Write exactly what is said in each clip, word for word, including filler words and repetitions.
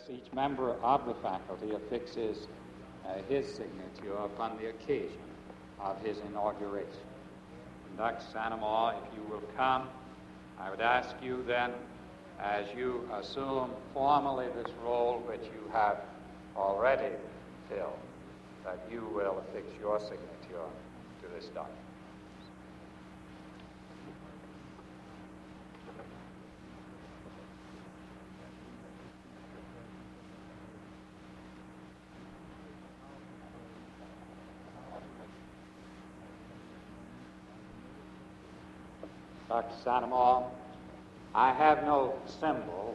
lets each member of the faculty affixes uh, his signature upon the occasion of his inauguration. Doctor Sandoval, if you will come, I would ask you then, as you assume formally this role which you have already filled, that you will affix your signature to this document. Doctor Sandoval, I have no symbol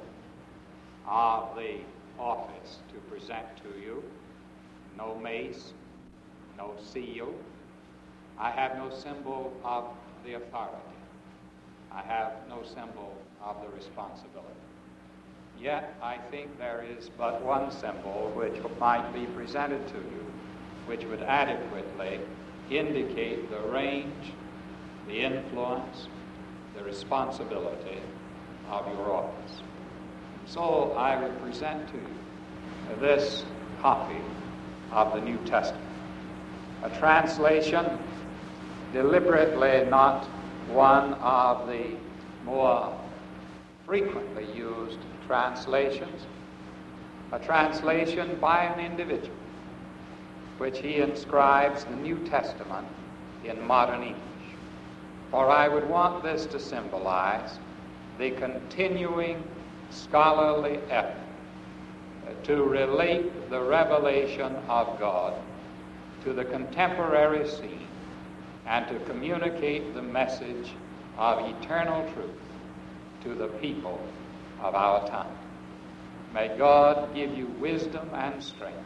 of the office to present to you, no mace, no seal. I have no symbol of the authority. I have no symbol of the responsibility. Yet I think there is but one symbol which might be presented to you, which would adequately indicate the range, the influence, the responsibility of your office. So I would present to you this copy of the New Testament, a translation deliberately not one of the more frequently used translations, a translation by an individual, which he inscribes the New Testament in modern English. For I would want this to symbolize the continuing scholarly effort to relate the revelation of God to the contemporary scene and to communicate the message of eternal truth to the people of our time. May God give you wisdom and strength,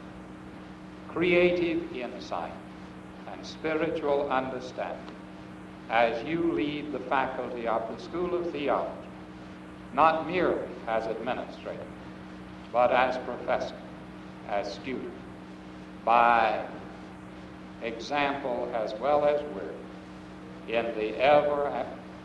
creative insight, and spiritual understanding as you lead the faculty of the School of Theology, not merely as administrator, but as professor, as student, by example as well as word, in the ever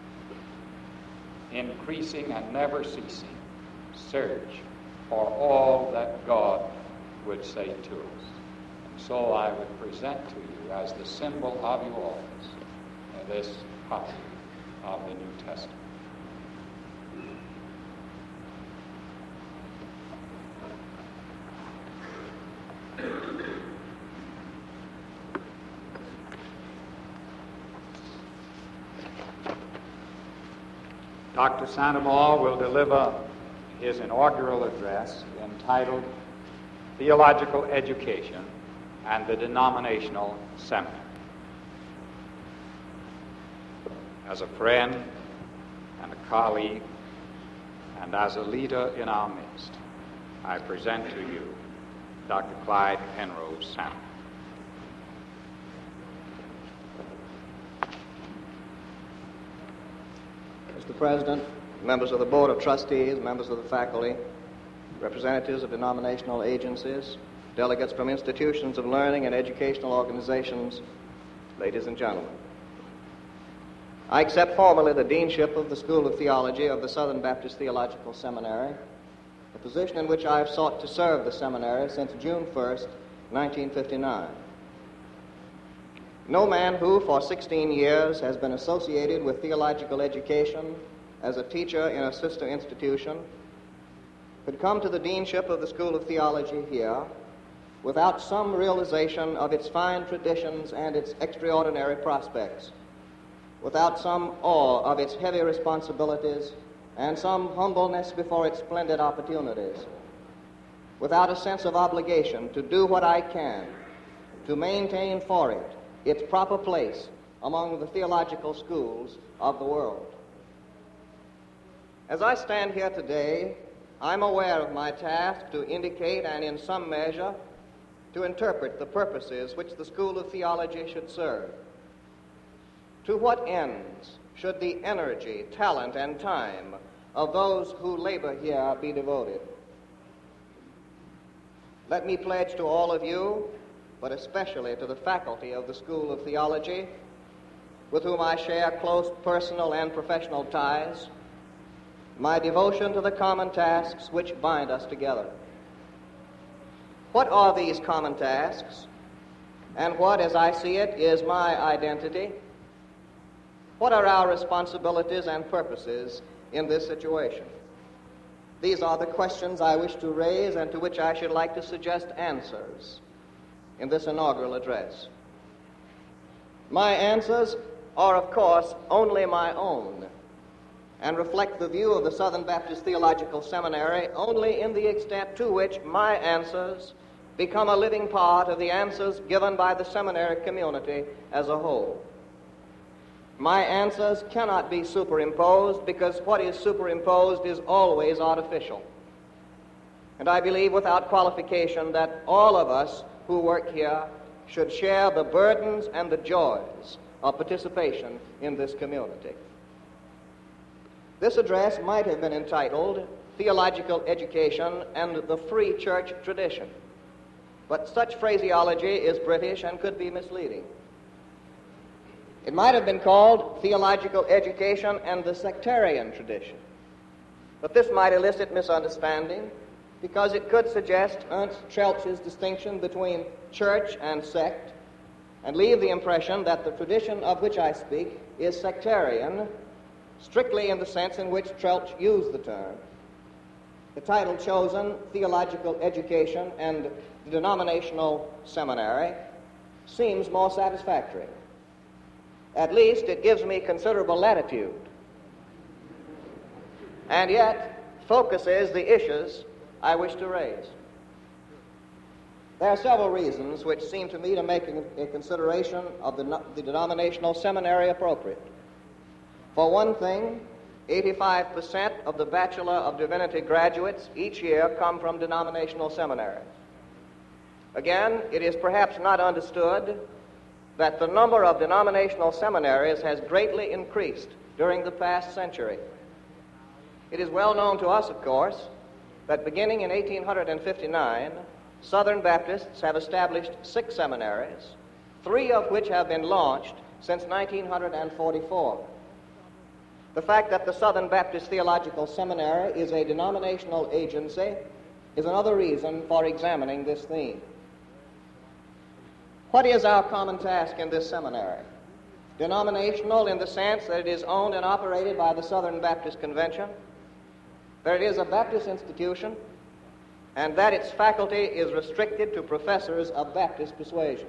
increasing and never ceasing search for all that God would say to us. And so I would present to you as the symbol of your office this copy of the New Testament. Doctor Sandoval will deliver his inaugural address entitled Theological Education and the Denominational Seminary. As a friend and a colleague and as a leader in our midst, I present to you Doctor Clyde Penrose Sandoval. Mister President, members of the Board of Trustees, members of the faculty, representatives of denominational agencies, delegates from institutions of learning and educational organizations, ladies and gentlemen. I accept formally the deanship of the School of Theology of the Southern Baptist Theological Seminary, a position in which I have sought to serve the seminary since June first, nineteen fifty-nine. No man who for sixteen years has been associated with theological education as a teacher in a sister institution could come to the deanship of the School of Theology here without some realization of its fine traditions and its extraordinary prospects, without some awe of its heavy responsibilities and some humbleness before its splendid opportunities, without a sense of obligation to do what I can to maintain for it its proper place among the theological schools of the world. As I stand here today, I'm aware of my task to indicate and in some measure to interpret the purposes which the School of Theology should serve. To what ends should the energy, talent, and time of those who labor here be devoted? Let me pledge to all of you, but especially to the faculty of the School of Theology, with whom I share close personal and professional ties, my devotion to the common tasks which bind us together. What are these common tasks? And what, as I see it, is my identity? What are our responsibilities and purposes in this situation? These are the questions I wish to raise and to which I should like to suggest answers in this inaugural address. My answers are, of course, only my own and reflect the view of the Southern Baptist Theological Seminary only in the extent to which my answers become a living part of the answers given by the seminary community as a whole. My answers cannot be superimposed because what is superimposed is always artificial. And I believe without qualification that all of us who work here should share the burdens and the joys of participation in this community. This address might have been entitled Theological Education and the Free Church Tradition, but such phraseology is British and could be misleading. It might have been called Theological Education and the Sectarian Tradition, but this might elicit misunderstanding because it could suggest Ernst Troeltsch's distinction between church and sect and leave the impression that the tradition of which I speak is sectarian, strictly in the sense in which Troeltsch used the term. The title chosen, Theological Education and the Denominational Seminary, seems more satisfactory. At least it gives me considerable latitude, and yet focuses the issues I wish to raise. There are several reasons which seem to me to make a consideration of the, the denominational seminary appropriate. For one thing, eighty-five percent of the Bachelor of Divinity graduates each year come from denominational seminaries. Again, it is perhaps not understood that the number of denominational seminaries has greatly increased during the past century. It is well known to us, of course, that beginning in eighteen fifty-nine, Southern Baptists have established six seminaries, three of which have been launched since nineteen forty-four. The fact that the Southern Baptist Theological Seminary is a denominational agency is another reason for examining this theme. What is our common task in this seminary? Denominational in the sense that it is owned and operated by the Southern Baptist Convention, that it is a Baptist institution, and that its faculty is restricted to professors of Baptist persuasion.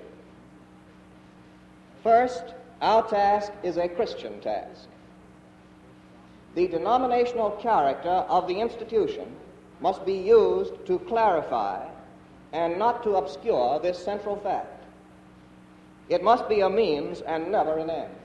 First, our task is a Christian task. The denominational character of the institution must be used to clarify and not to obscure this central fact. It must be a means and never an end.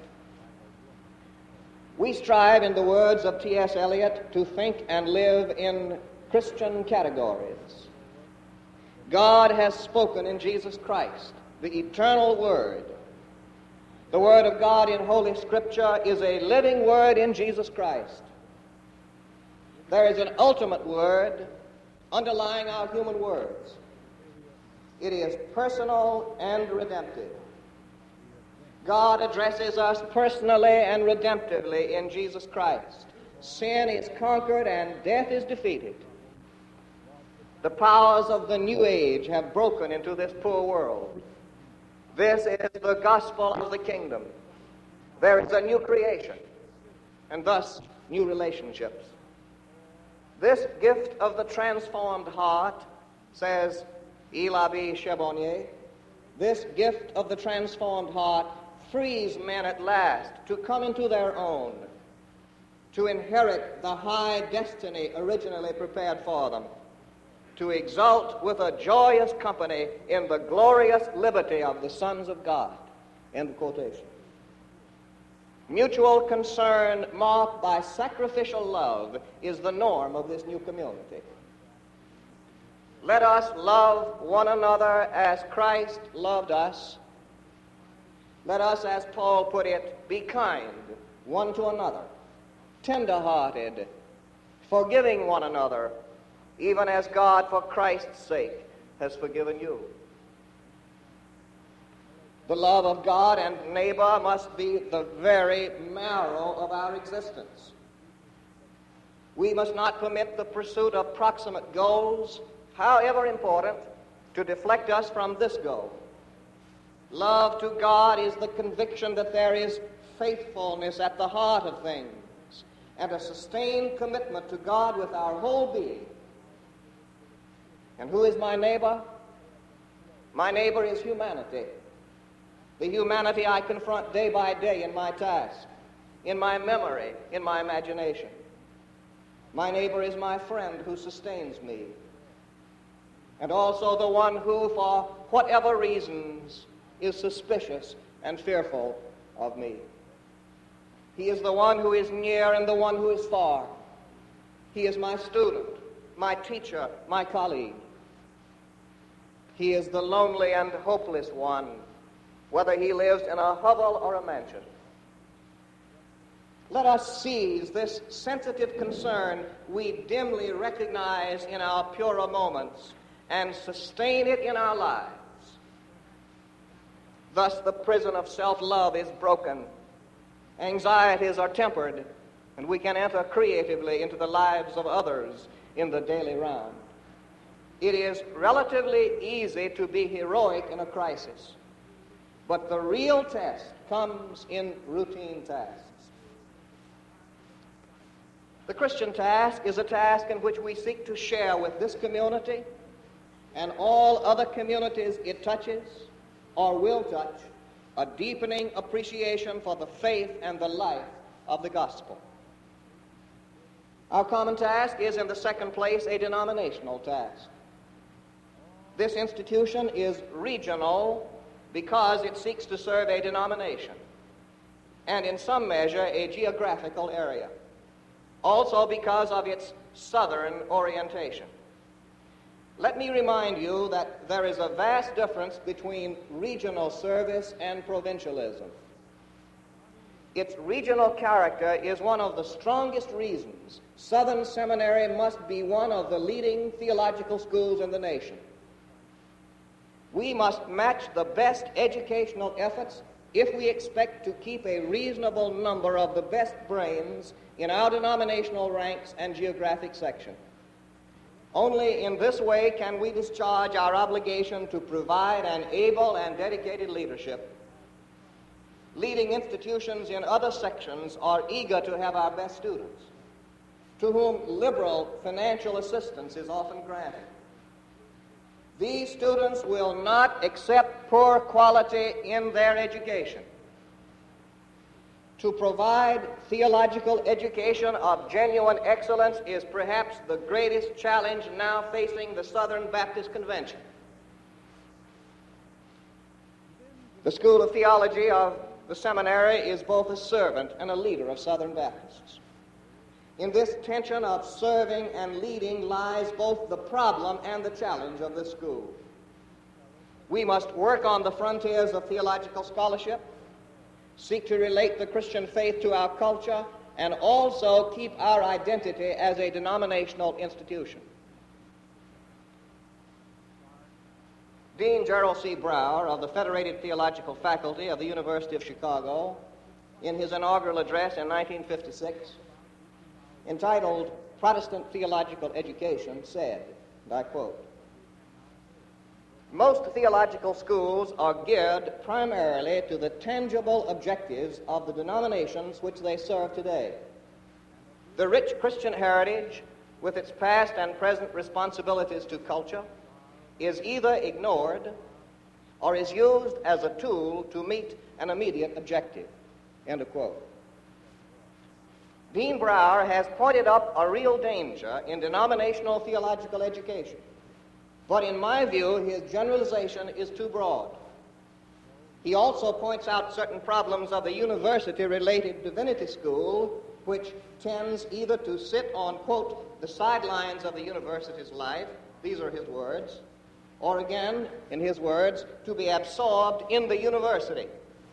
We strive, in the words of T S Eliot, to think and live in Christian categories. God has spoken in Jesus Christ, the eternal Word. The Word of God in Holy Scripture is a living Word in Jesus Christ. There is an ultimate Word underlying our human words. It is personal and redemptive. God addresses us personally and redemptively in Jesus Christ. Sin is conquered and death is defeated. The powers of the new age have broken into this poor world. This is the gospel of the kingdom. There is a new creation, and thus new relationships. This gift of the transformed heart, says Elabi Charbonnier, this gift of the transformed heart frees men at last to come into their own, to inherit the high destiny originally prepared for them, to exult with a joyous company in the glorious liberty of the sons of God. End of quotation. Mutual concern marked by sacrificial love is the norm of this new community. Let us love one another as Christ loved us. Let us, as Paul put it, be kind one to another, tender-hearted, forgiving one another, even as God, for Christ's sake, has forgiven you. The love of God and neighbor must be the very marrow of our existence. We must not permit the pursuit of proximate goals, however important, to deflect us from this goal. Love to God is the conviction that there is faithfulness at the heart of things and a sustained commitment to God with our whole being. And who is my neighbor? My neighbor is humanity. The humanity I confront day by day in my task, in my memory, in my imagination. My neighbor is my friend who sustains me, and also the one who, for whatever reasons, is suspicious and fearful of me. He is the one who is near and the one who is far. He is my student, my teacher, my colleague. He is the lonely and hopeless one, whether he lives in a hovel or a mansion. Let us seize this sensitive concern we dimly recognize in our purer moments and sustain it in our lives. Thus the prison of self-love is broken, anxieties are tempered, and we can enter creatively into the lives of others in the daily round. It is relatively easy to be heroic in a crisis, but the real test comes in routine tasks. The Christian task is a task in which we seek to share with this community and all other communities it touches or will touch a deepening appreciation for the faith and the life of the gospel. Our common task is, in the second place, a denominational task. This institution is regional because it seeks to serve a denomination and, in some measure, a geographical area. Also because of its southern orientation. Let me remind you that there is a vast difference between regional service and provincialism. Its regional character is one of the strongest reasons Southern Seminary must be one of the leading theological schools in the nation. We must match the best educational efforts if we expect to keep a reasonable number of the best brains in our denominational ranks and geographic section. Only in this way can we discharge our obligation to provide an able and dedicated leadership. Leading institutions in other sections are eager to have our best students, to whom liberal financial assistance is often granted. These students will not accept poor quality in their education. To provide theological education of genuine excellence is perhaps the greatest challenge now facing the Southern Baptist Convention. The School of Theology of the seminary is both a servant and a leader of Southern Baptists. In this tension of serving and leading lies both the problem and the challenge of this school. We must work on the frontiers of theological scholarship, seek to relate the Christian faith to our culture, and also keep our identity as a denominational institution. Dean Gerald C. Brower of the Federated Theological Faculty of the University of Chicago, in his inaugural address in nineteen fifty-six, entitled Protestant Theological Education, said, and I quote, "Most theological schools are geared primarily to the tangible objectives of the denominations which they serve today. The rich Christian heritage, with its past and present responsibilities to culture, is either ignored or is used as a tool to meet an immediate objective." End of quote. Dean Brower has pointed up a real danger in denominational theological education. But in my view, his generalization is too broad. He also points out certain problems of the university-related divinity school, which tends either to sit on, quote, the sidelines of the university's life, these are his words, or again, in his words, to be absorbed in the university.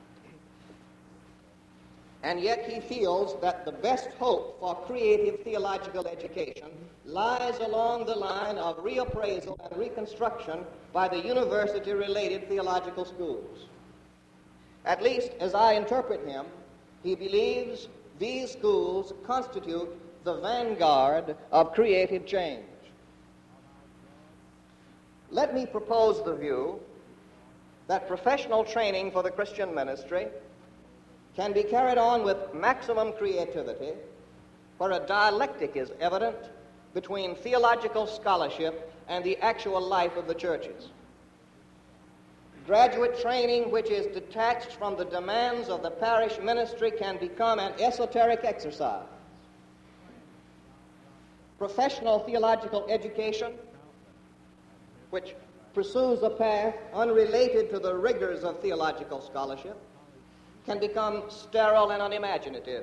And yet he feels that the best hope for creative theological education lies along the line of reappraisal and reconstruction by the university-related theological schools. At least, as I interpret him, he believes these schools constitute the vanguard of creative change. let me propose the view that professional training for the Christian ministry can be carried on with maximum creativity where a dialectic is evident between theological scholarship and the actual life of the churches. Graduate training which is detached from the demands of the parish ministry can become an esoteric exercise. Professional theological education, which pursues a path unrelated to the rigors of theological scholarship, can become sterile and unimaginative.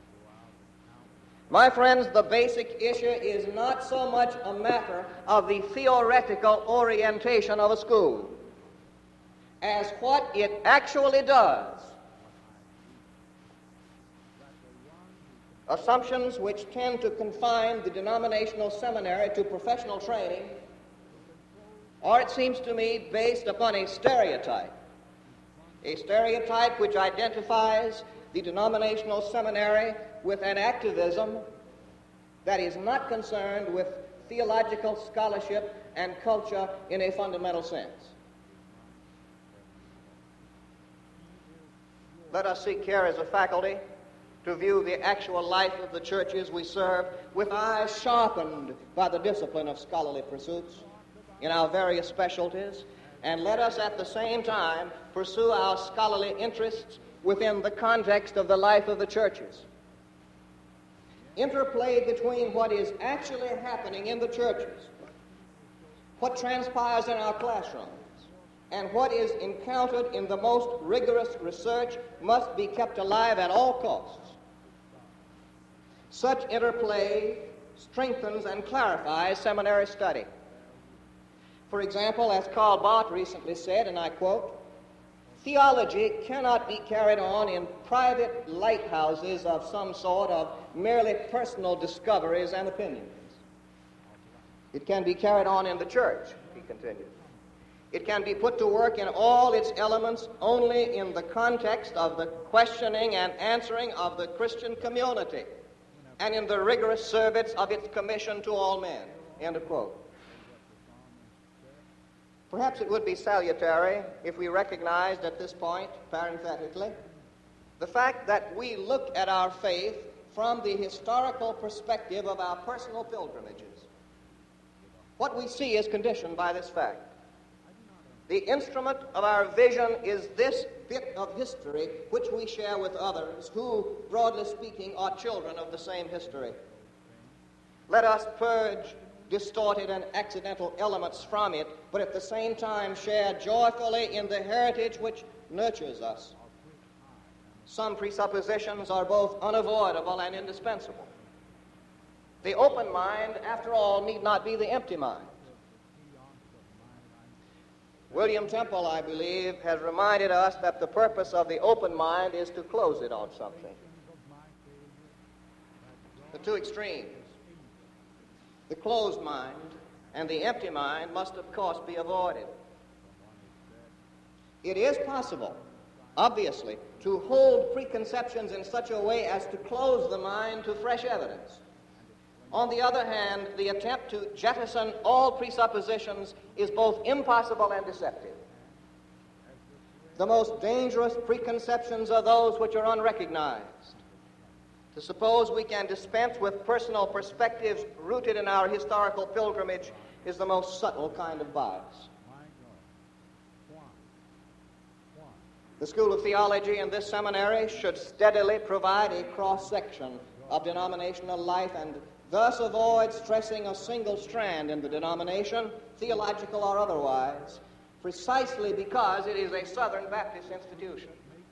My friends, the basic issue is not so much a matter of the theoretical orientation of a school as what it actually does. Assumptions which tend to confine the denominational seminary to professional training are, it seems to me, based upon a stereotype. A stereotype which identifies the denominational seminary with an activism that is not concerned with theological scholarship and culture in a fundamental sense. Let us seek here as a faculty to view the actual life of the churches we serve with eyes sharpened by the discipline of scholarly pursuits in our various specialties, and let us at the same time pursue our scholarly interests within the context of the life of the churches. Interplay between what is actually happening in the churches, what transpires in our classrooms, and what is encountered in the most rigorous research must be kept alive at all costs. Such interplay strengthens and clarifies seminary study. For example, as Karl Barth recently said, and I quote, "Theology cannot be carried on in private lighthouses of some sort of merely personal discoveries and opinions. It can be carried on in the church," he continued. "It can be put to work in all its elements only in the context of the questioning and answering of the Christian community and in the rigorous service of its commission to all men." End of quote. Perhaps it would be salutary if we recognized at this point, parenthetically, the fact that we look at our faith from the historical perspective of our personal pilgrimages. What we see is conditioned by this fact. The instrument of our vision is this bit of history which we share with others who, broadly speaking, are children of the same history. Let us purge distorted and accidental elements from it, but at the same time share joyfully in the heritage which nurtures us. Some presuppositions are both unavoidable and indispensable. The open mind, after all, need not be the empty mind. William Temple, I believe, has reminded us that the purpose of the open mind is to close it on something. The two extremes, the closed mind and the empty mind, must of course be avoided. It is possible, obviously, to hold preconceptions in such a way as to close the mind to fresh evidence. On the other hand, the attempt to jettison all presuppositions is both impossible and deceptive. The most dangerous preconceptions are those which are unrecognized. To suppose we can dispense with personal perspectives rooted in our historical pilgrimage is the most subtle kind of bias. The School of Theology in this seminary should steadily provide a cross-section of denominational life and thus avoid stressing a single strand in the denomination, theological or otherwise, precisely because it is a Southern Baptist institution.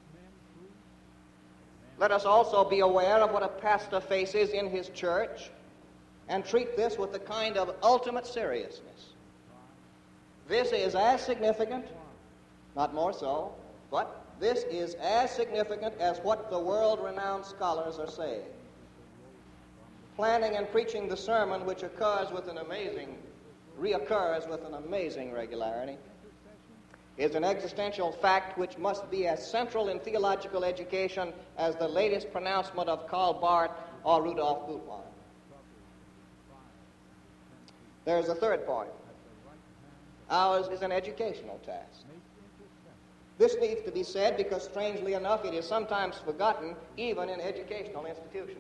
Let us also be aware of what a pastor faces in his church and treat this with the kind of ultimate seriousness. This is as significant, not more so, but this is as significant as what the world-renowned scholars are saying. Planning and preaching the sermon, which occurs with an amazing, reoccurs with an amazing regularity, is an existential fact which must be as central in theological education as the latest pronouncement of Karl Barth or Rudolf Bultmann. There's a third point. Ours is an educational task. This needs to be said because, strangely enough, it is sometimes forgotten even in educational institutions.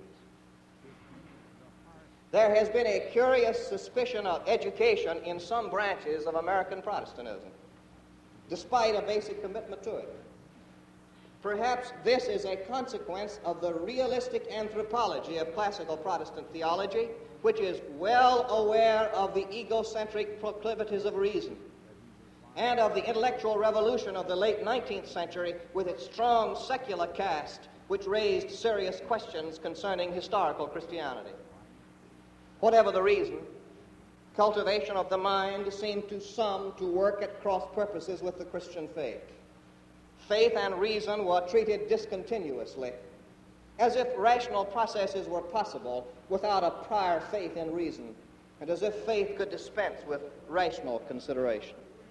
There has been a curious suspicion of education in some branches of American Protestantism, despite a basic commitment to it. Perhaps this is a consequence of the realistic anthropology of classical Protestant theology, which is well aware of the egocentric proclivities of reason and of the intellectual revolution of the late nineteenth century with its strong secular cast, which raised serious questions concerning historical Christianity. Whatever the reason, cultivation of the mind seemed to some to work at cross purposes with the Christian faith. Faith and reason were treated discontinuously, as if rational processes were possible without a prior faith in reason, and as if faith could dispense with rational considerations.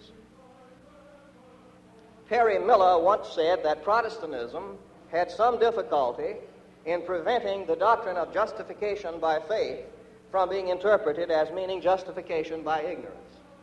Perry Miller once said that Protestantism had some difficulty in preventing the doctrine of justification by faith from being interpreted as meaning justification by ignorance.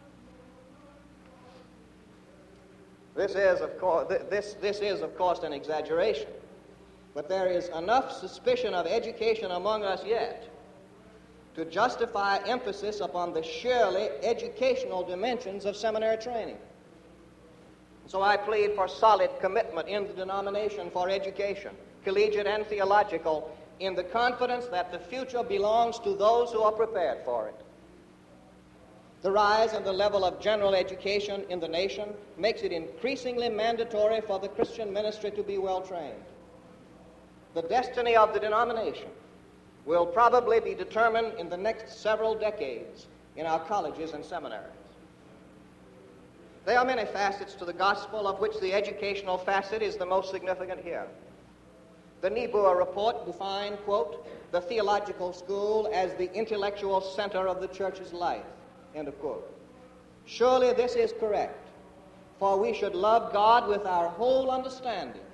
This is, of course, this, this is, of course, an exaggeration, but there is enough suspicion of education among us yet to justify emphasis upon the sheerly educational dimensions of seminary training. So I plead for solid commitment in the denomination for education, collegiate and theological, in the confidence that the future belongs to those who are prepared for it. The rise in the level of general education in the nation makes it increasingly mandatory for the Christian ministry to be well trained. The destiny of the denomination will probably be determined in the next several decades in our colleges and seminaries. There are many facets to the gospel, of which the educational facet is the most significant here. The Niebuhr report defined, quote, the theological school as the intellectual center of the church's life, end of quote. Surely this is correct, for we should love God with our whole understanding.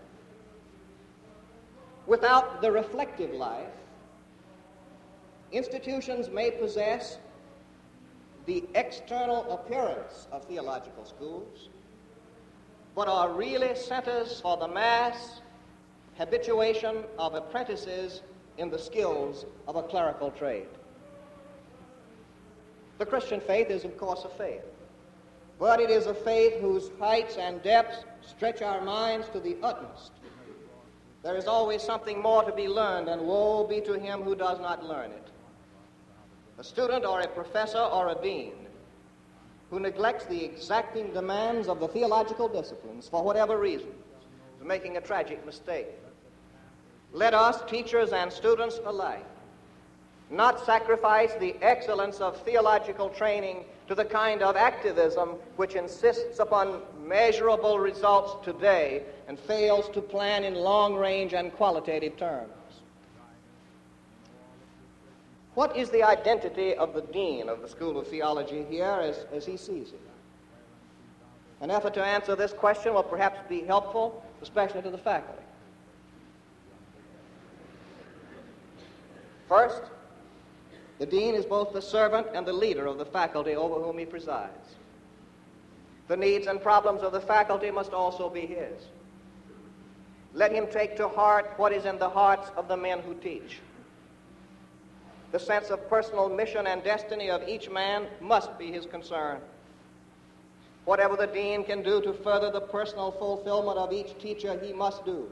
Without the reflective life, institutions may possess the external appearance of theological schools, but are really centers for the mass habituation of apprentices in the skills of a clerical trade. The Christian faith is, of course, a faith, but it is a faith whose heights and depths stretch our minds to the utmost. There is always something more to be learned, and woe be to him who does not learn it. A student or a professor or a dean who neglects the exacting demands of the theological disciplines for whatever reason is making a tragic mistake. Let us, teachers and students alike, not sacrifice the excellence of theological training to the kind of activism which insists upon measurable results today and fails to plan in long-range and qualitative terms. What is the identity of the dean of the School of Theology here as, as he sees it? An effort to answer this question will perhaps be helpful, especially to the faculty. First, the dean is both the servant and the leader of the faculty over whom he presides. The needs and problems of the faculty must also be his. Let him take to heart what is in the hearts of the men who teach. The sense of personal mission and destiny of each man must be his concern. Whatever the dean can do to further the personal fulfillment of each teacher, he must do.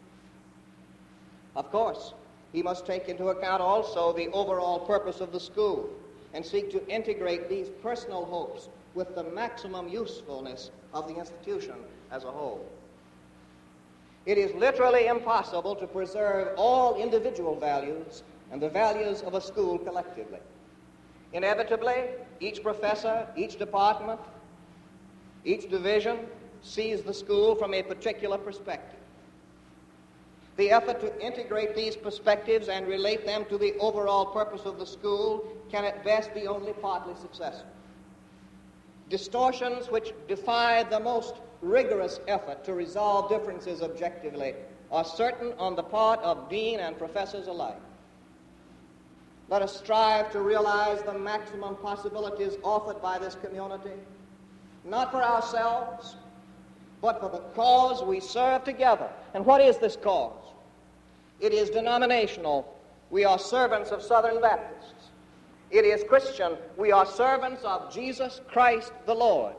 Of course, he must take into account also the overall purpose of the school and seek to integrate these personal hopes with the maximum usefulness of the institution as a whole. It is literally impossible to preserve all individual values and the values of a school collectively. Inevitably, each professor, each department, each division sees the school from a particular perspective. The effort to integrate these perspectives and relate them to the overall purpose of the school can at best be only partly successful. Distortions which defy the most rigorous effort to resolve differences objectively are certain on the part of dean and professors alike. Let us strive to realize the maximum possibilities offered by this community not for ourselves, but for the cause we serve together. And what is this cause? It is denominational. We are servants of Southern Baptists. It is Christian. We are servants of Jesus Christ the Lord.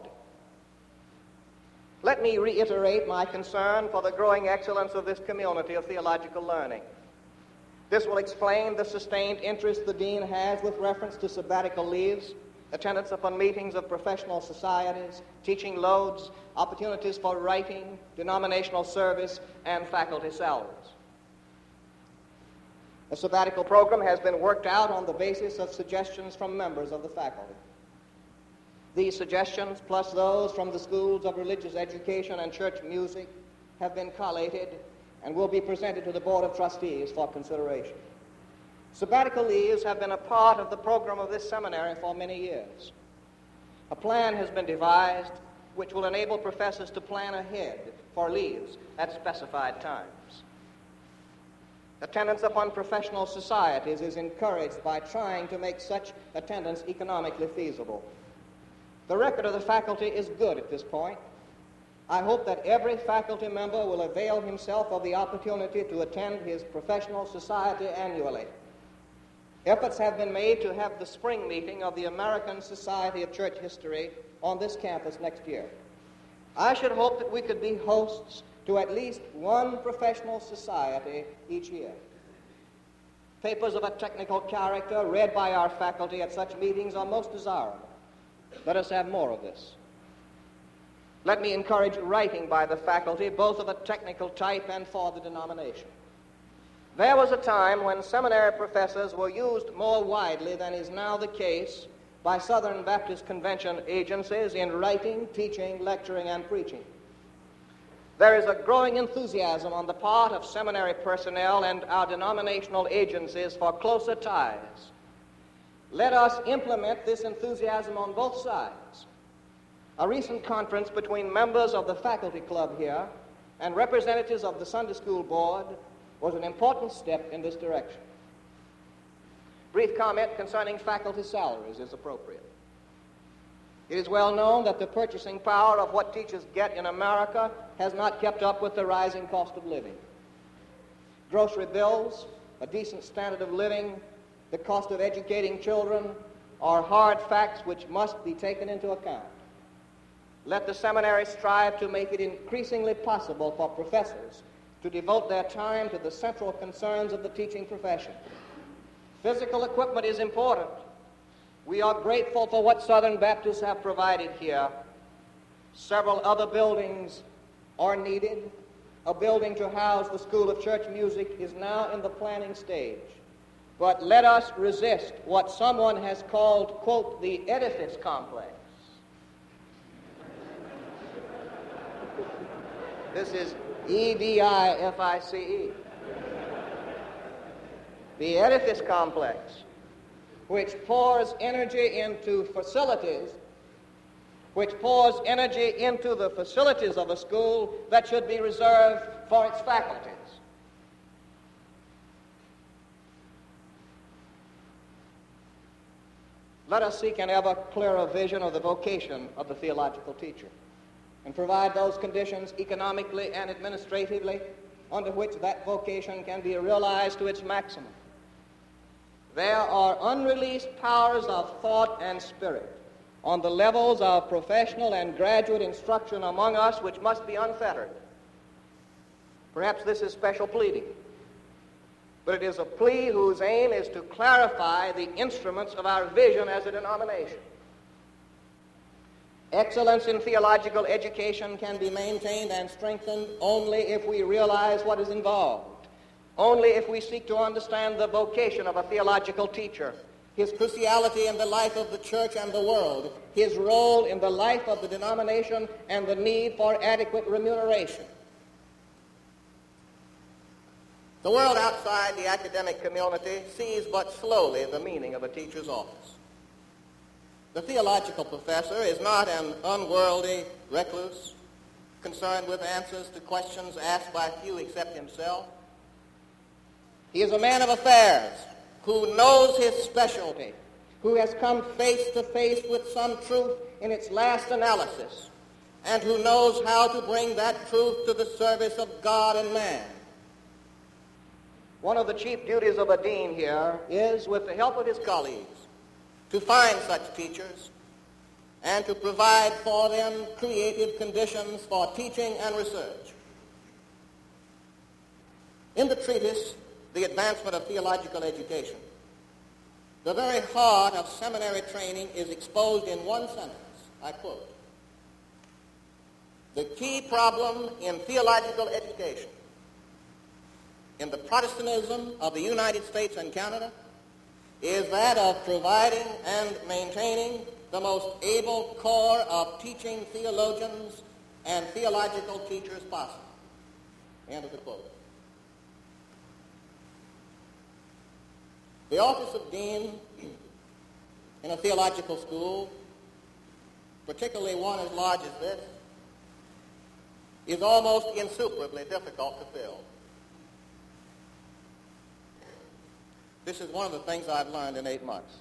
Let me reiterate my concern for the growing excellence of this community of theological learning. This will explain the sustained interest the dean has with reference to sabbatical leaves, attendance upon meetings of professional societies, teaching loads, opportunities for writing, denominational service, and faculty salaries. A sabbatical program has been worked out on the basis of suggestions from members of the faculty. These suggestions, plus those from the schools of religious education and church music, have been collated and will be presented to the Board of Trustees for consideration. Sabbatical leaves have been a part of the program of this seminary for many years. A plan has been devised which will enable professors to plan ahead for leaves at specified times. Attendance upon professional societies is encouraged by trying to make such attendance economically feasible. The record of the faculty is good at this point. I hope that every faculty member will avail himself of the opportunity to attend his professional society annually. Efforts have been made to have the spring meeting of the American Society of Church History on this campus next year. I should hope that we could be hosts to at least one professional society each year. Papers of a technical character read by our faculty at such meetings are most desirable. Let us have more of this. Let me encourage writing by the faculty, both of a technical type and for the denomination. There was a time when seminary professors were used more widely than is now the case by Southern Baptist Convention agencies in writing, teaching, lecturing, and preaching. There is a growing enthusiasm on the part of seminary personnel and our denominational agencies for closer ties. Let us implement this enthusiasm on both sides. A recent conference between members of the faculty club here and representatives of the Sunday School Board was an important step in this direction. Brief comment concerning faculty salaries is appropriate. It is well known that the purchasing power of what teachers get in America has not kept up with the rising cost of living. Grocery bills, a decent standard of living, the cost of educating children are hard facts which must be taken into account. Let the seminary strive to make it increasingly possible for professors to devote their time to the central concerns of the teaching profession. Physical equipment is important. We are grateful for what Southern Baptists have provided here. Several other buildings are needed. A building to house the School of Church Music is now in the planning stage. But let us resist what someone has called, quote, the edifice complex. This is E D I F I C E. The edifice complex, which pours energy into facilities, which pours energy into the facilities of a school that should be reserved for its faculties. Let us seek an ever clearer vision of the vocation of the theological teacher and provide those conditions economically and administratively under which that vocation can be realized to its maximum. There are unreleased powers of thought and spirit on the levels of professional and graduate instruction among us which must be unfettered. Perhaps this is special pleading, but it is a plea whose aim is to clarify the instruments of our vision as a denomination. Excellence in theological education can be maintained and strengthened only if we realize what is involved, only if we seek to understand the vocation of a theological teacher, his cruciality in the life of the church and the world, his role in the life of the denomination, and the need for adequate remuneration. The world outside the academic community sees but slowly the meaning of a teacher's office. The theological professor is not an unworldly recluse, concerned with answers to questions asked by few except himself. He is a man of affairs who knows his specialty, who has come face to face with some truth in its last analysis, and who knows how to bring that truth to the service of God and man. One of the chief duties of a dean here is, with the help of his colleagues, to find such teachers and to provide for them creative conditions for teaching and research. In the treatise, The Advancement of Theological Education, the very heart of seminary training is exposed in one sentence. I quote, "The key problem in theological education in the Protestantism of the United States and Canada is that of providing and maintaining the most able corps of teaching theologians and theological teachers possible." End of the quote. The office of dean in a theological school, particularly one as large as this, is almost insuperably difficult to fill. This is one of the things I've learned in eight months.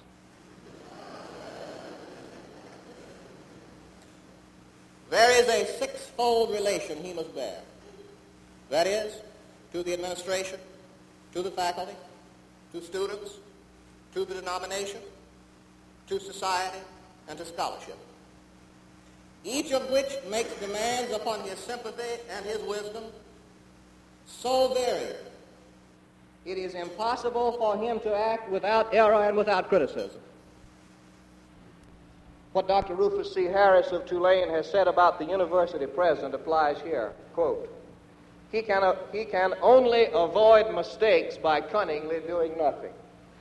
There is a six-fold relation he must bear. That is, to the administration, to the faculty, to students, to the denomination, to society, and to scholarship, each of which makes demands upon his sympathy and his wisdom so varied, it is impossible for him to act without error and without criticism. What Doctor Rufus C. Harris of Tulane has said about the university president applies here. Quote, he can, uh, he can only avoid mistakes by cunningly doing nothing.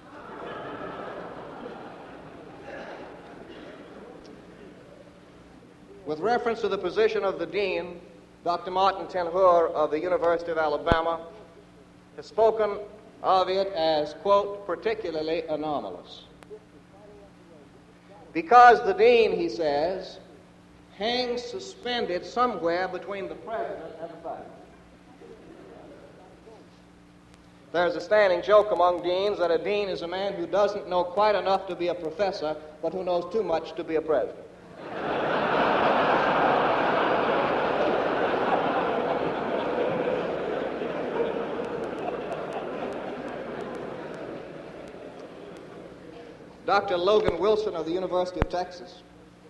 With reference to the position of the dean, Doctor Martin Tenhur of the University of Alabama has spoken of it as, quote, particularly anomalous. Because the dean, he says, hangs suspended somewhere between the president and the faculty. There's a standing joke among deans that a dean is a man who doesn't know quite enough to be a professor, but who knows too much to be a president. Doctor Logan Wilson of the University of Texas,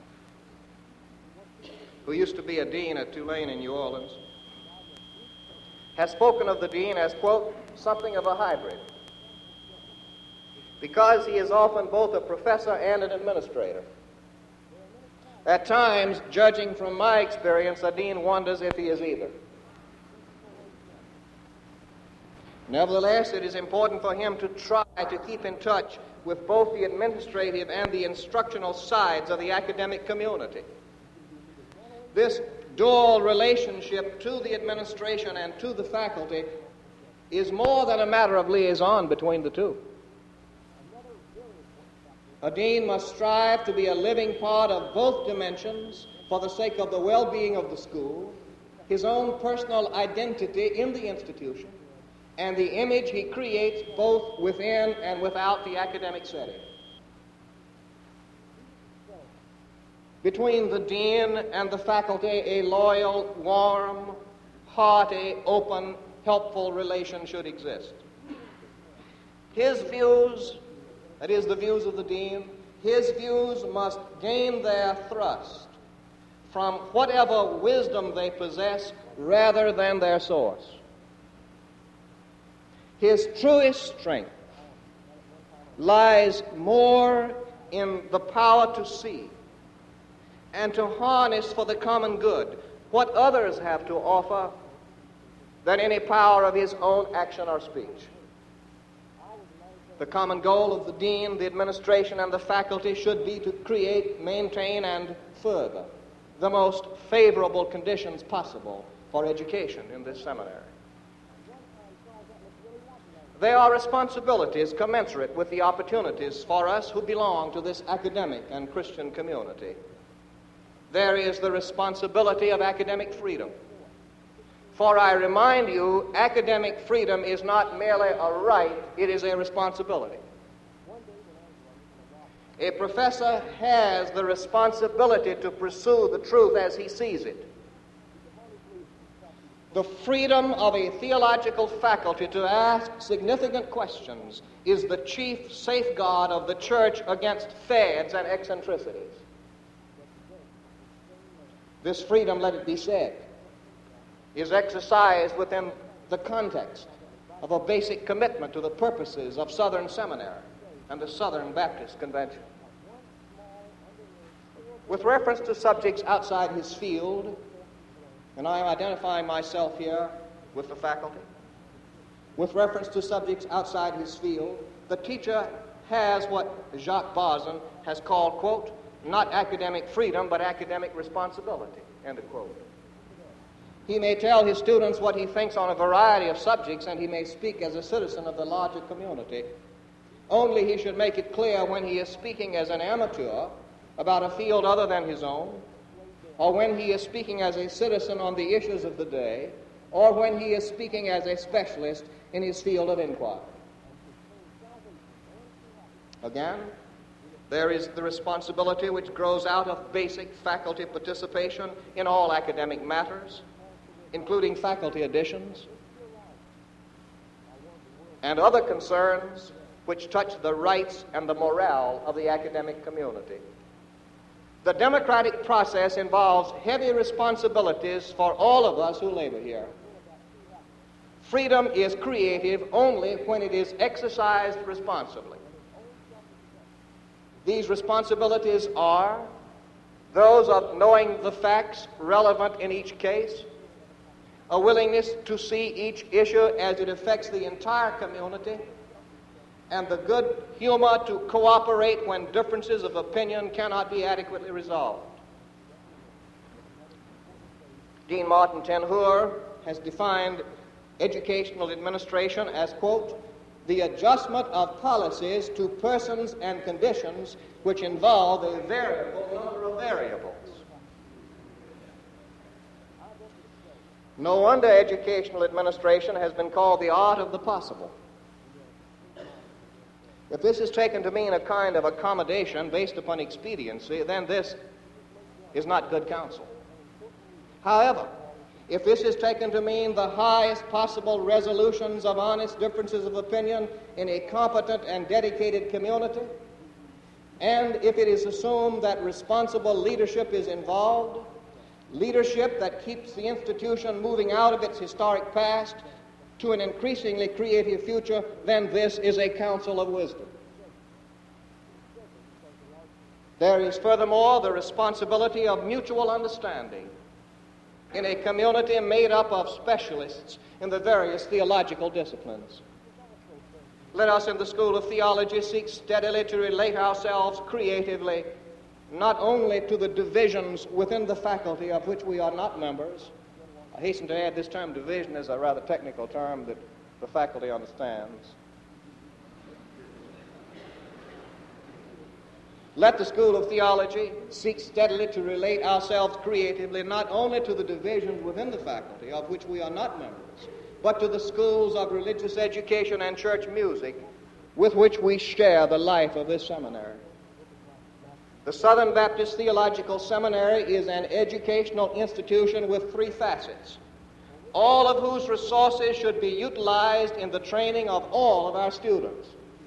who used to be a dean at Tulane in New Orleans, has spoken of the dean as, quote, something of a hybrid, because he is often both a professor and an administrator. At times, judging from my experience, a dean wonders if he is either. Nevertheless, it is important for him to try to keep in touch with both the administrative and the instructional sides of the academic community. This dual relationship to the administration and to the faculty is more than a matter of liaison between the two. A dean must strive to be a living part of both dimensions for the sake of the well-being of the school, his own personal identity in the institution, and the image he creates both within and without the academic setting. Between the dean and the faculty, a loyal, warm, hearty, open, helpful relation should exist. His views, that is the views of the dean, his views must gain their thrust from whatever wisdom they possess rather than their source. His truest strength lies more in the power to see and to harness for the common good what others have to offer than any power of his own action or speech. The common goal of the dean, the administration, and the faculty should be to create, maintain, and further the most favorable conditions possible for education in this seminary. There are responsibilities commensurate with the opportunities for us who belong to this academic and Christian community. There is the responsibility of academic freedom. For I remind you, academic freedom is not merely a right, it is a responsibility. A professor has the responsibility to pursue the truth as he sees it. The freedom of a theological faculty to ask significant questions is the chief safeguard of the church against fads and eccentricities. This freedom, let it be said, is exercised within the context of a basic commitment to the purposes of Southern Seminary and the Southern Baptist Convention. With reference to subjects outside his field, and I am identifying myself here with the faculty, with reference to subjects outside his field, the teacher has what Jacques Bazin has called, quote, not academic freedom, but academic responsibility, end of quote. He may tell his students what he thinks on a variety of subjects, and he may speak as a citizen of the larger community. Only he should make it clear when he is speaking as an amateur about a field other than his own, or when he is speaking as a citizen on the issues of the day, or when he is speaking as a specialist in his field of inquiry. Again, there is the responsibility which grows out of basic faculty participation in all academic matters, including faculty additions, and other concerns which touch the rights and the morale of the academic community. The democratic process involves heavy responsibilities for all of us who labor here. Freedom is creative only when it is exercised responsibly. These responsibilities are those of knowing the facts relevant in each case, a willingness to see each issue as it affects the entire community, and the good humor to cooperate when differences of opinion cannot be adequately resolved. Dean Martin ten Hoor has defined educational administration as, quote, the adjustment of policies to persons and conditions which involve a variable number of variables. No wonder educational administration has been called the art of the possible. If this is taken to mean a kind of accommodation based upon expediency, then this is not good counsel. However, if this is taken to mean the highest possible resolutions of honest differences of opinion in a competent and dedicated community, and if it is assumed that responsible leadership is involved, leadership that keeps the institution moving out of its historic past to an increasingly creative future, then this is a counsel of wisdom. There is furthermore the responsibility of mutual understanding in a community made up of specialists in the various theological disciplines. Let us in the School of Theology seek steadily to relate ourselves creatively not only to the divisions within the faculty of which we are not members. I hasten to add this term division is a rather technical term that the faculty understands. Let the School of Theology seek steadily to relate ourselves creatively not only to the divisions within the faculty of which we are not members, but to the schools of religious education and church music with which we share the life of this seminary. The Southern Baptist Theological Seminary is an educational institution with three facets, all of whose resources should be utilized in the training of all of our students.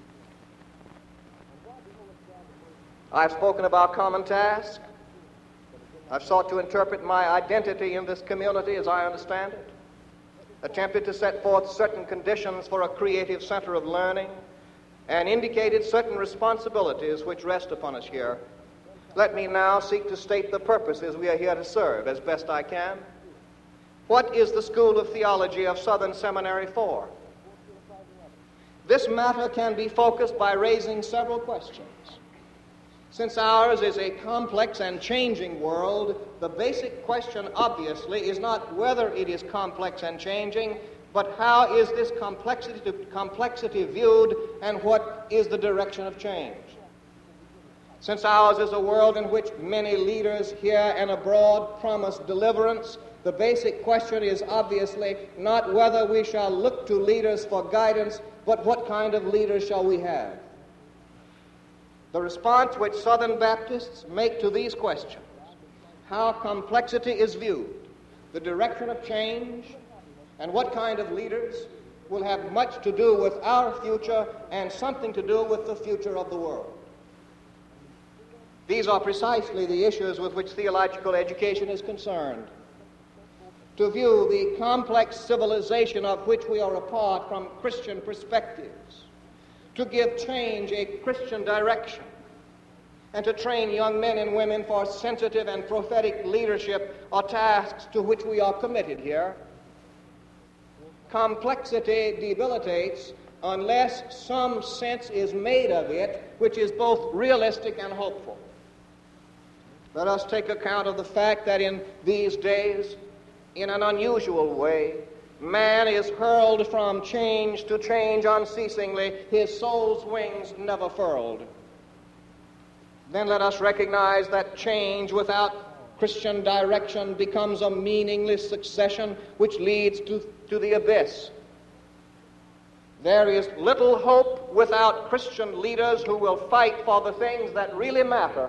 I've spoken about common task. I've sought to interpret my identity in this community as I understand it, attempted to set forth certain conditions for a creative center of learning, and indicated certain responsibilities which rest upon us here. Let me now seek to state the purposes we are here to serve as best I can. What is the School of Theology of Southern Seminary for? This matter can be focused by raising several questions. Since ours is a complex and changing world, the basic question, obviously, is not whether it is complex and changing, but how is this complexity, complexity viewed, and what is the direction of change? Since ours is a world in which many leaders here and abroad promise deliverance, the basic question is obviously not whether we shall look to leaders for guidance, but what kind of leaders shall we have? the response which Southern Baptists make to these questions, how complexity is viewed, the direction of change, and what kind of leaders will have much to do with our future and something to do with the future of the world. These are precisely the issues with which theological education is concerned. To view the complex civilization of which we are a part from Christian perspectives, to give change a Christian direction, and to train young men and women for sensitive and prophetic leadership are tasks to which we are committed here. Complexity debilitates unless some sense is made of it which is both realistic and hopeful. Let us take account of the fact that in these days, in an unusual way, man is hurled from change to change unceasingly, his soul's wings never furled. Then let us recognize that change without Christian direction becomes a meaningless succession which leads to, to the abyss. There is little hope without Christian leaders who will fight for the things that really matter.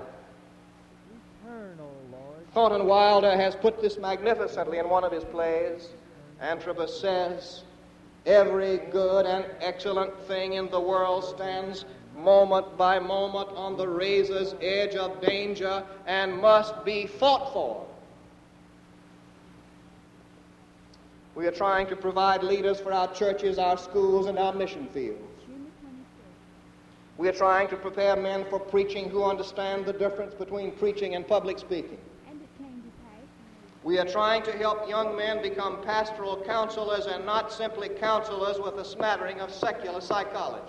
Thornton Wilder has put this magnificently in one of his plays. Antrobus says, "Every good and excellent thing in the world stands moment by moment on the razor's edge of danger and must be fought for." We are trying to provide leaders for our churches, our schools, and our mission fields. We are trying to prepare men for preaching who understand the difference between preaching and public speaking. We are trying to help young men become pastoral counselors and not simply counselors with a smattering of secular psychology.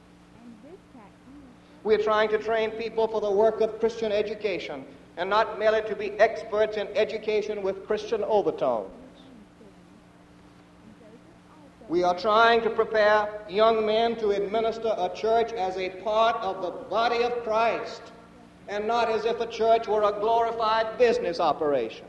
We are trying to train people for the work of Christian education and not merely to be experts in education with Christian overtones. We are trying to prepare young men to administer a church as a part of the body of Christ and not as if a church were a glorified business operation.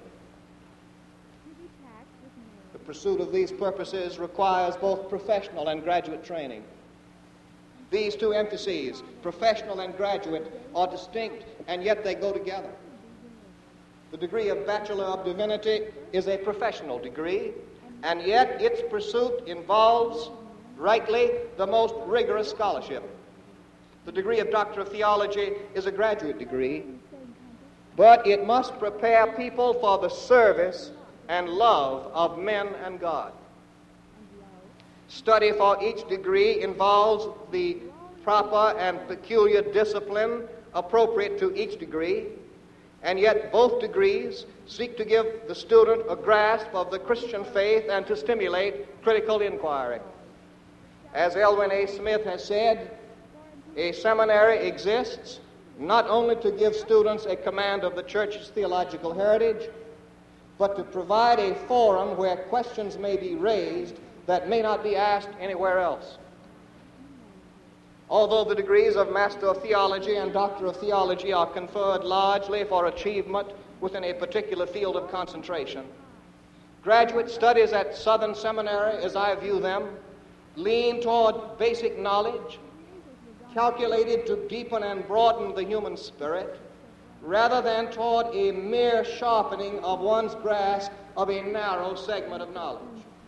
The pursuit of these purposes requires both professional and graduate training. These two emphases, professional and graduate, are distinct, and yet they go together. The degree of Bachelor of Divinity is a professional degree, and yet its pursuit involves, rightly, the most rigorous scholarship. The degree of Doctor of Theology is a graduate degree, but it must prepare people for the service and love of men and God. Study for each degree involves the proper and peculiar discipline appropriate to each degree, and yet both degrees seek to give the student a grasp of the Christian faith and to stimulate critical inquiry. As Elwin A. Smith has said, a seminary exists not only to give students a command of the church's theological heritage, but to provide a forum where questions may be raised that may not be asked anywhere else. Although the degrees of Master of Theology and Doctor of Theology are conferred largely for achievement within a particular field of concentration, graduate studies at Southern Seminary, as I view them, lean toward basic knowledge calculated to deepen and broaden the human spirit, rather than toward a mere sharpening of one's grasp of a narrow segment of knowledge.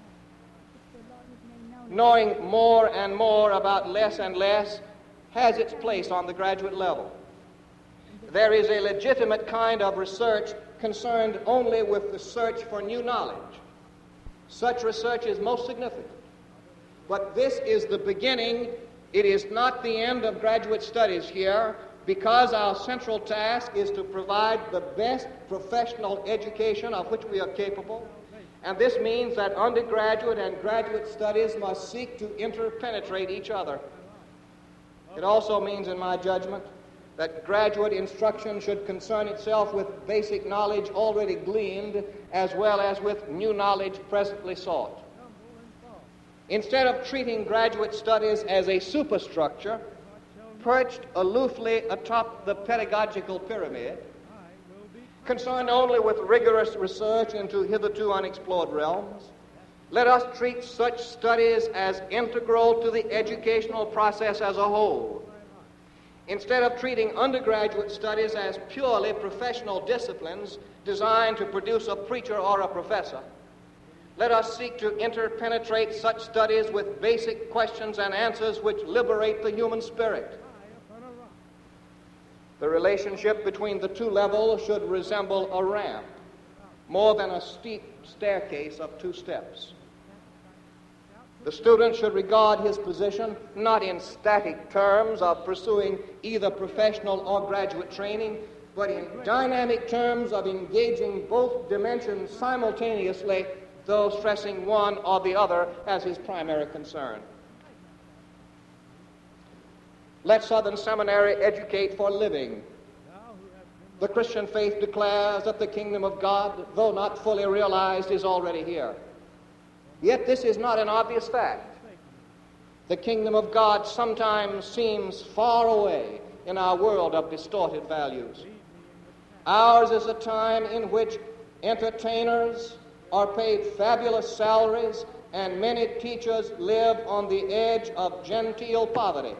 Knowing more and more about less and less has its place on the graduate level. There is a legitimate kind of research concerned only with the search for new knowledge. Such research is most significant. But this is the beginning. It is not the end of graduate studies here, because our central task is to provide the best professional education of which we are capable. And this means that undergraduate and graduate studies must seek to interpenetrate each other. It also means, in my judgment, that graduate instruction should concern itself with basic knowledge already gleaned as well as with new knowledge presently sought. Instead of treating graduate studies as a superstructure perched aloofly atop the pedagogical pyramid, concerned only with rigorous research into hitherto unexplored realms, let us treat such studies as integral to the educational process as a whole. instead of treating undergraduate studies as purely professional disciplines designed to produce a preacher or a professor, let us seek to interpenetrate such studies with basic questions and answers which liberate the human spirit. The relationship between the two levels should resemble a ramp, more than a steep staircase of two steps. The student should regard his position not in static terms of pursuing either professional or graduate training, but in dynamic terms of engaging both dimensions simultaneously, though stressing one or the other as his primary concern. Let Southern Seminary educate for living. The Christian faith declares that the kingdom of God, though not fully realized, is already here. Yet this is not an obvious fact. The kingdom of God sometimes seems far away in our world of distorted values. Ours is a time in which entertainers are paid fabulous salaries and many teachers live on the edge of genteel poverty.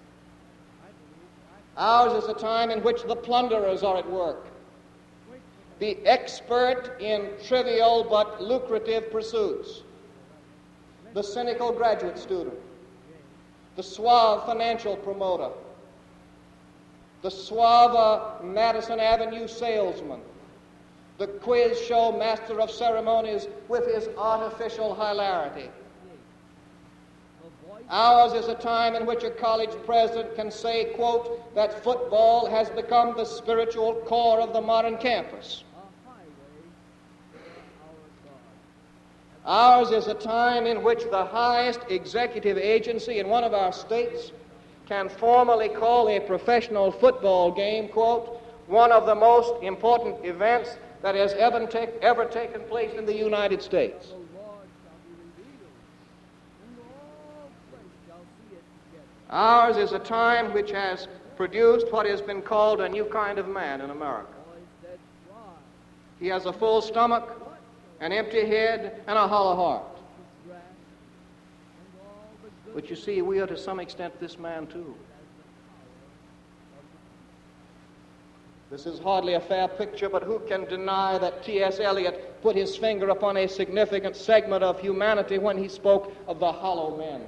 Ours is a time in which the plunderers are at work, the expert in trivial but lucrative pursuits, the cynical graduate student, the suave financial promoter, the suave Madison Avenue salesman, the quiz show master of ceremonies with his artificial hilarity. Ours is a time in which a college president can say, quote, that football has become the spiritual core of the modern campus. Ours is a time in which the highest executive agency in one of our states can formally call a professional football game, quote, one of the most important events that has ever, take, ever taken place in the United States. Ours is a time which has produced what has been called a new kind of man in America. He has a full stomach, an empty head, and a hollow heart. But you see, we are to some extent this man too. This is hardly a fair picture, but who can deny that T S Eliot put his finger upon a significant segment of humanity when he spoke of the hollow men?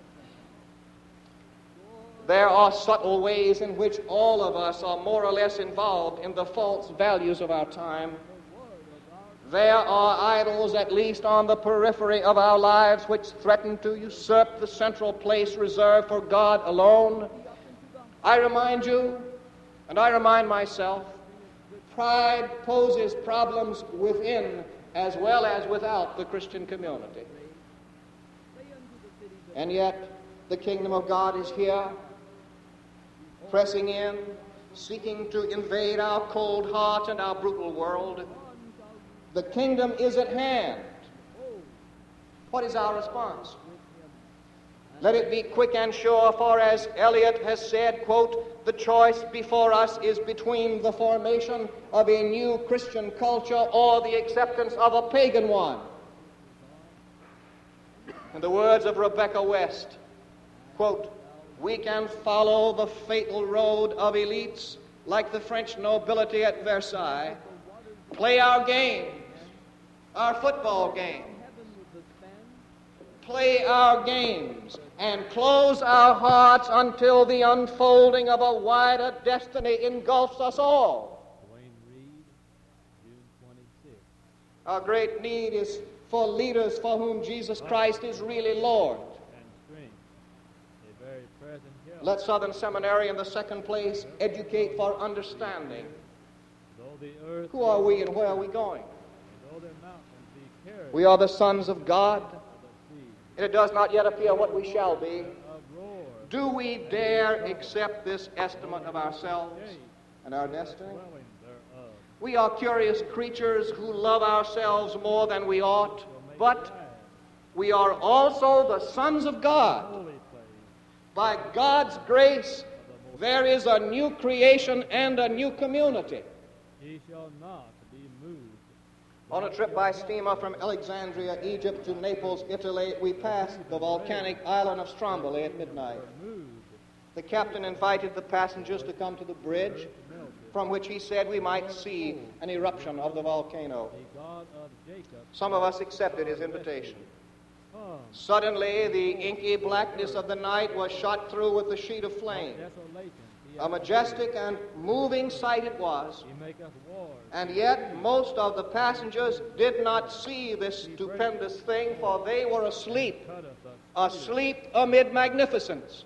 There are subtle ways in which all of us are more or less involved in the false values of our time. There are idols, at least on the periphery of our lives, which threaten to usurp the central place reserved for God alone. I remind you, and I remind myself, pride poses problems within as well as without the Christian community. And yet, the kingdom of God is here, pressing in, seeking to invade our cold heart and our brutal world. The kingdom is at hand. What is our response? Let it be quick and sure, for as Eliot has said, quote, the choice before us is between the formation of a new Christian culture or the acceptance of a pagan one. In the words of Rebecca West, quote, we can follow the fatal road of elites like the French nobility at Versailles, play our games, our football games, play our games, and close our hearts until the unfolding of a wider destiny engulfs us all. Our great need is for leaders for whom Jesus Christ is really Lord. Let Southern Seminary, in the second place, educate for understanding. Who are we and where are we going? We are the sons of God, and it does not yet appear what we shall be. Do we dare accept this estimate of ourselves and our destiny? We are curious creatures who love ourselves more than we ought, but we are also the sons of God. By God's grace, there is a new creation and a new community. He shall not be moved. On a trip by steamer from Alexandria, Egypt to Naples, Italy, we passed the volcanic island of Stromboli at midnight. the captain invited the passengers to come to the bridge, from which he said we might see an eruption of the volcano. Some of us accepted his invitation. Suddenly, the inky blackness of the night was shot through with a sheet of flame. A majestic and moving sight it was, and yet most of the passengers did not see this stupendous thing, for they were asleep, asleep amid magnificence.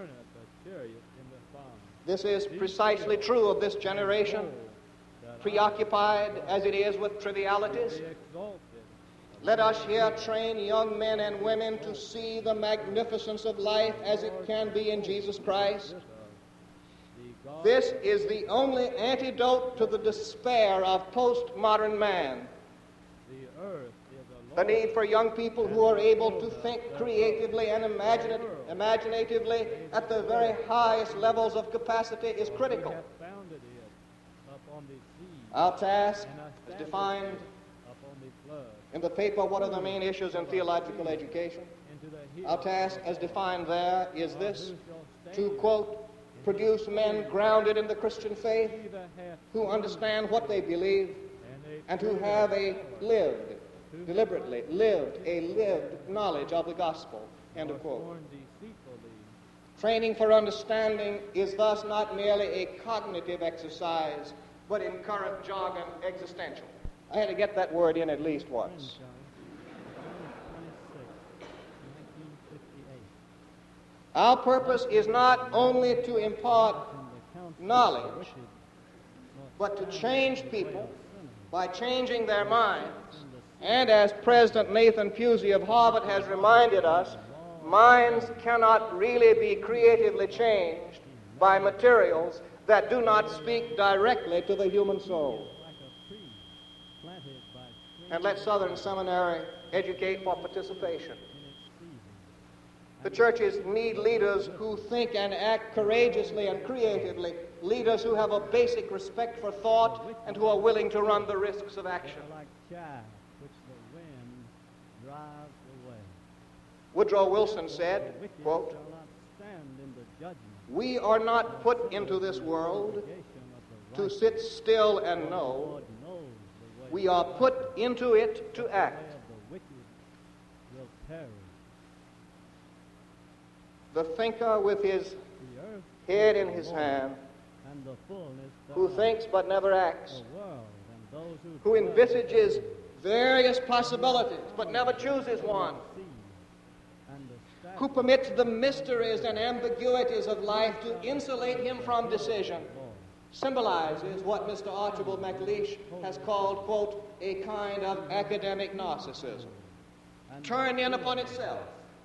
This is precisely true of this generation, preoccupied as it is with trivialities. Let us here train young men and women to see the magnificence of life as it can be in Jesus Christ. This is the only antidote to the despair of postmodern man. The need for young people who are able to think creatively and imagine- imaginatively at the very highest levels of capacity is critical. Our task, as defined in the paper, What Are the Main Issues in Theological Education? Our task, as defined there, is this: to, quote, produce men grounded in the Christian faith, who understand what they believe, and who have a lived, deliberately lived, a lived knowledge of the gospel, end of quote. Training for understanding is thus not merely a cognitive exercise, but in current jargon, existential. I had to get that word in at least once. Our purpose is not only to impart knowledge, but to change people by changing their minds. And as President Nathan Pusey of Harvard has reminded us, minds cannot really be creatively changed by materials that do not speak directly to the human soul. And let Southern Seminary educate for participation. The churches need leaders who think and act courageously and creatively, leaders who have a basic respect for thought and who are willing to run the risks of action. Woodrow Wilson said, quote, "We are not put into this world to sit still and know. We are put into it to act." The thinker with his head in his hand, who thinks but never acts, who envisages various possibilities but never chooses one, who permits the mysteries and ambiguities of life to insulate him from decision, symbolizes what Mister Archibald MacLeish has called, quote, a kind of academic narcissism, turned in upon itself.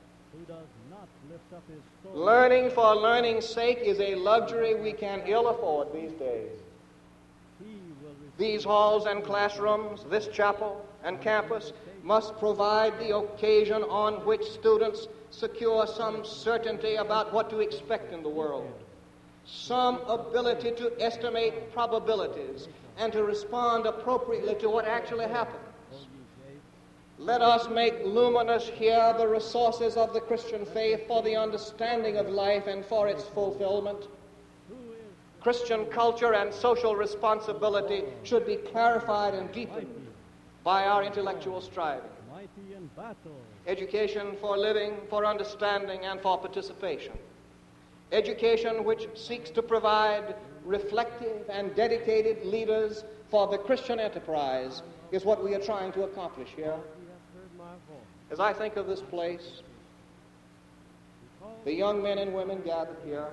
Learning for learning's sake is a luxury we can ill afford these days. These halls and classrooms, this chapel and campus must provide the occasion on which students secure some certainty about what to expect in the world, some ability to estimate probabilities and to respond appropriately to what actually happens. Let us make luminous here the resources of the Christian faith for the understanding of life and for its fulfillment. Christian culture and social responsibility should be clarified and deepened by our intellectual striving. Education for living, for understanding, and for participation. Education which seeks to provide reflective and dedicated leaders for the Christian enterprise is what we are trying to accomplish here. As I think of this place, the young men and women gathered here,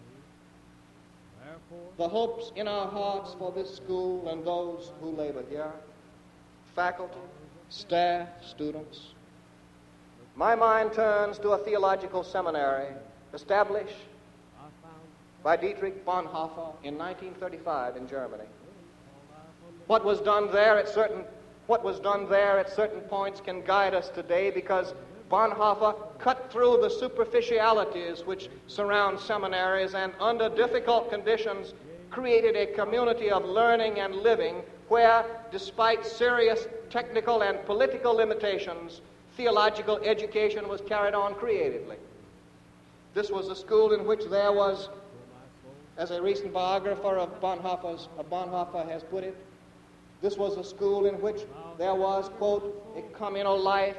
the hopes in our hearts for this school and those who labor here, faculty, staff, students, my mind turns to a theological seminary established by Dietrich Bonhoeffer in nineteen thirty-five in Germany. What was done there at certain What was done there at certain points can guide us today, because Bonhoeffer cut through the superficialities which surround seminaries and under difficult conditions created a community of learning and living where, despite serious technical and political limitations, theological education was carried on creatively. This was a school in which there was, as a recent biographer of Bonhoeffer's, of Bonhoeffer has put it, this was a school in which there was, quote, a communal life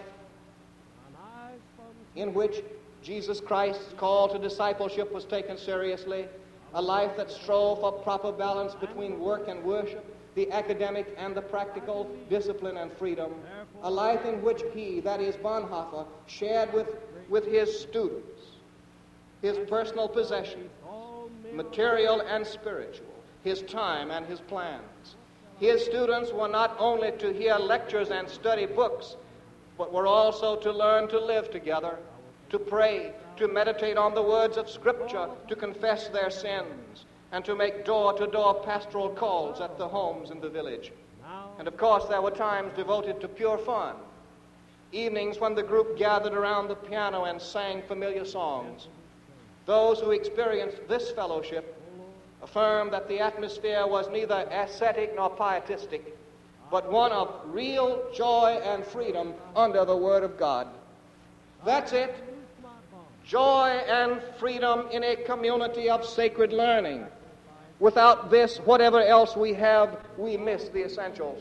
in which Jesus Christ's call to discipleship was taken seriously, a life that strove for proper balance between work and worship, the academic and the practical, discipline and freedom, a life in which he, that is Bonhoeffer, shared with, with his students his personal possessions, material and spiritual, his time and his plans. His students were not only to hear lectures and study books, but were also to learn to live together, to pray, to meditate on the words of Scripture, to confess their sins, and to make door-to-door pastoral calls at the homes in the village. And of course, there were times devoted to pure fun, evenings when the group gathered around the piano and sang familiar songs. Those who experienced this fellowship affirmed that the atmosphere was neither ascetic nor pietistic, but one of real joy and freedom under the Word of God. That's it. Joy and freedom in a community of sacred learning. Without this, whatever else we have, we miss the essentials.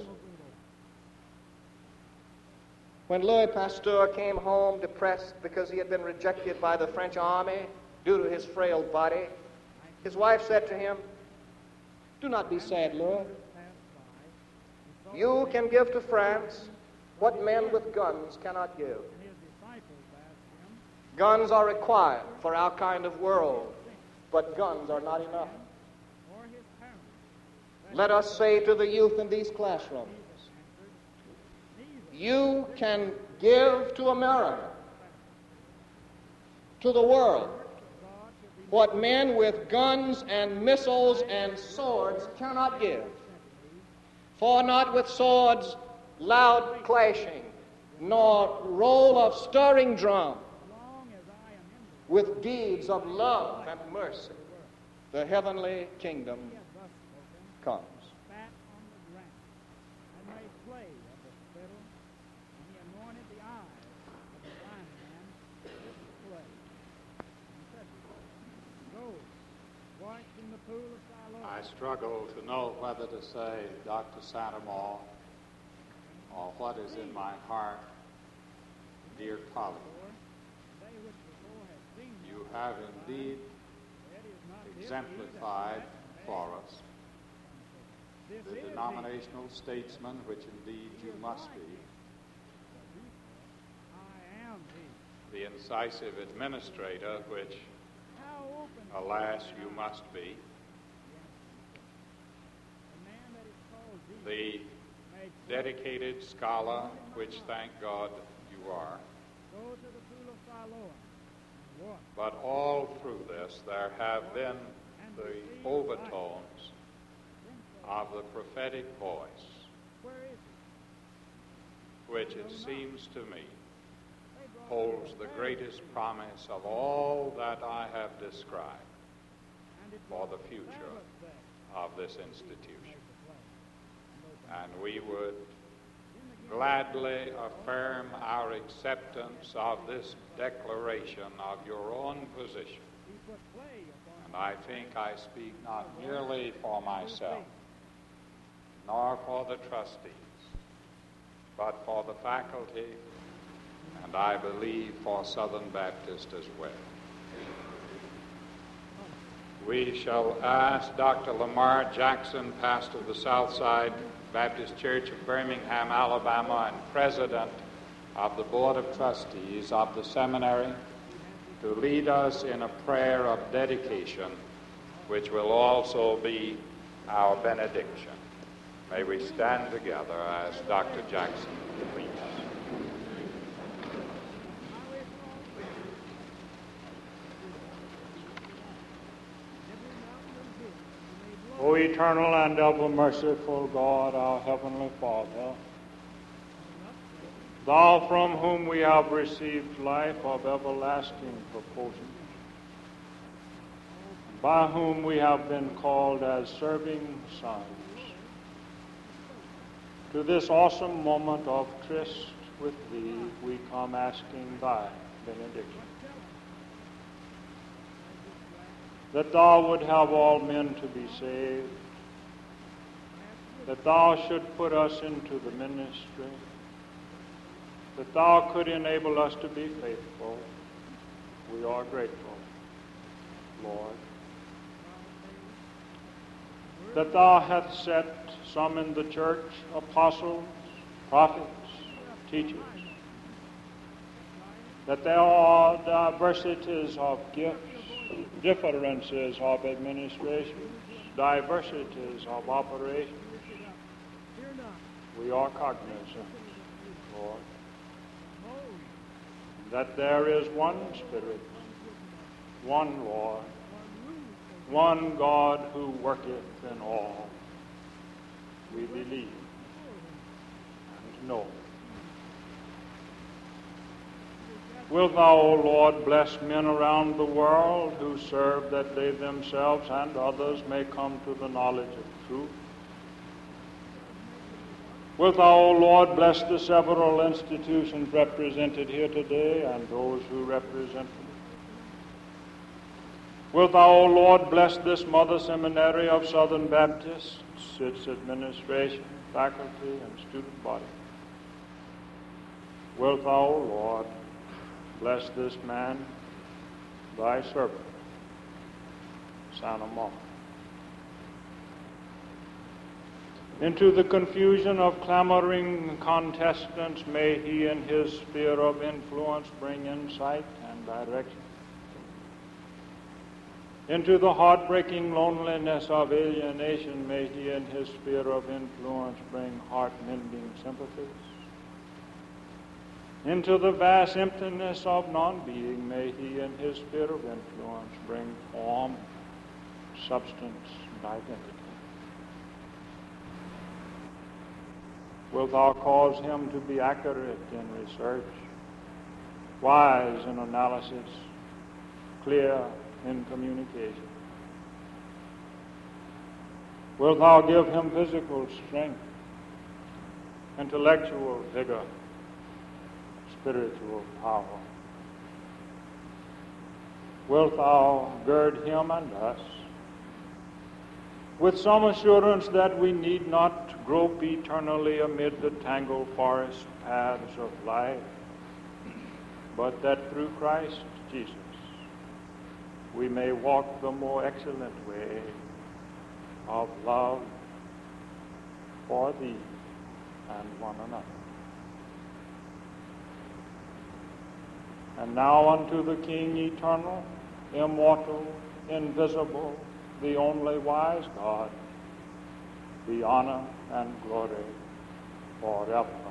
When Louis Pasteur came home depressed because he had been rejected by the French army due to his frail body, his wife said to him, "Do not be sad, Louis. You can give to France what men with guns cannot give. Guns are required for our kind of world, but guns are not enough. Let us say to the youth in these classrooms, you can give to America, to the world, what men with guns and missiles and swords cannot give. For not with swords, loud clashing, nor roll of stirring drum, with deeds of love and mercy, the heavenly kingdom comes." I struggle to know whether to say Doctor Santamore or what is in my heart, dear colleague. You have indeed exemplified for us the denominational statesman which indeed you must be, the incisive administrator which, alas, you must be, the dedicated scholar which, thank God, you are. But all through this there have been the overtones of the prophetic voice, which it seems to me holds the greatest promise of all that I have described for the future of this institution. And we would gladly affirm our acceptance of this declaration of your own position. And I think I speak not merely for myself, nor for the trustees, but for the faculty, and I believe for Southern Baptist as well. We shall ask Doctor Lamar Jackson, pastor of the Southside Baptist Church of Birmingham, Alabama, and president of the Board of Trustees of the seminary, to lead us in a prayer of dedication, which will also be our benediction. May we stand together as Doctor Jackson leads. O eternal and ever merciful God, our heavenly Father, Thou from whom we have received life of everlasting proportion, by whom we have been called as serving sons, to this awesome moment of tryst with Thee, we come asking Thy benediction. that thou would have all men to be saved, that thou should put us into the ministry, that thou could enable us to be faithful. We are grateful, Lord, that thou hast set some in the church, apostles, prophets, teachers, that there are diversities of gifts, differences of administrations, diversities of operations. We are cognizant, Lord, that there is one Spirit, one Lord, one God who worketh in all. We believe and know. Wilt thou, O Lord, bless men around the world who serve that they themselves and others may come to the knowledge of truth? Wilt thou, O Lord, bless the several institutions represented here today and those who represent them? Wilt thou, O Lord, bless this Mother Seminary of Southern Baptists, its administration, faculty, and student body? Wilt thou, O Lord, bless this man, thy servant, Santa Monica? Into the confusion of clamoring contestants, may he in his sphere of influence bring insight and direction. Into the heartbreaking loneliness of alienation, may he in his sphere of influence bring heart-mending sympathies. Into the vast emptiness of non-being, may he in his sphere of influence bring form, substance, and identity. Wilt thou cause him to be accurate in research, wise in analysis, clear in communication? Wilt thou give him physical strength, intellectual vigor, spiritual power? Wilt thou gird him and us with some assurance that we need not grope eternally amid the tangled forest paths of life, but that through Christ Jesus we may walk the more excellent way of love for thee and one another. And now unto the King eternal, immortal, invisible, the only wise God, be honor and glory forever.